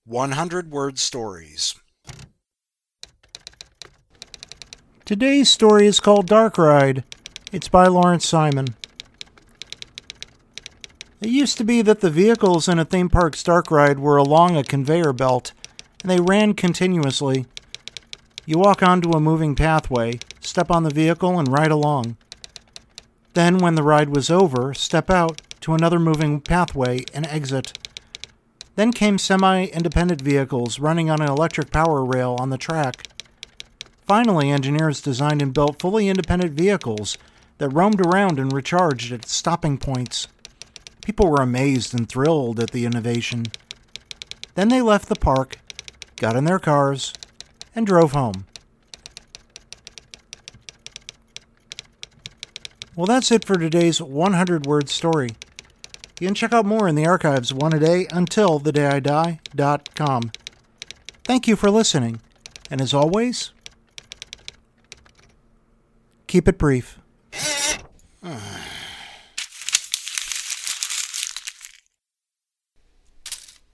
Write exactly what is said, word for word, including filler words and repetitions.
one hundred word stories. Today's story is called Dark Ride. It's by Lawrence Simon. It used to be that the vehicles in a theme park's dark ride were along a conveyor belt, and they ran continuously. You walk onto a moving pathway, step on the vehicle, and ride along. Then, when the ride was over, step out to another moving pathway and exit. Then came semi-independent vehicles running on an electric power rail on the track. Finally, engineers designed and built fully independent vehicles that roamed around and recharged at stopping points. People were amazed and thrilled at the innovation. Then they left the park, got in their cars, and drove home. Well, that's it for today's one hundred word story. You can check out more in the archives one a day until the day I die dot com. Thank you for listening, and as always, keep it brief.